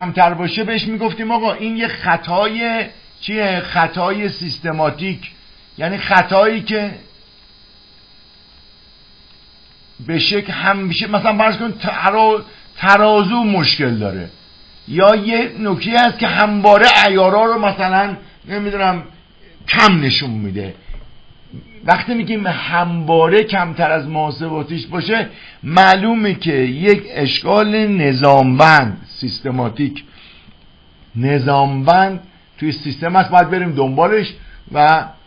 کمتر باشه بهش میگفتیم آقا این یه خطای چیه؟ خطای سیستماتیک، یعنی خطایی که به شکل همیشه مثلا فرض کن ترازو مشکل داره، یا یه نکته هست که همواره عیارا رو مثلا نمیدونم کم نشون میده. وقتی میگیم همواره کمتر از محاسباتیش باشه، معلومه که یک اشکال نظامبند، سیستماتیک نظامبند توی سیستم هست، باید بریم دنبالش و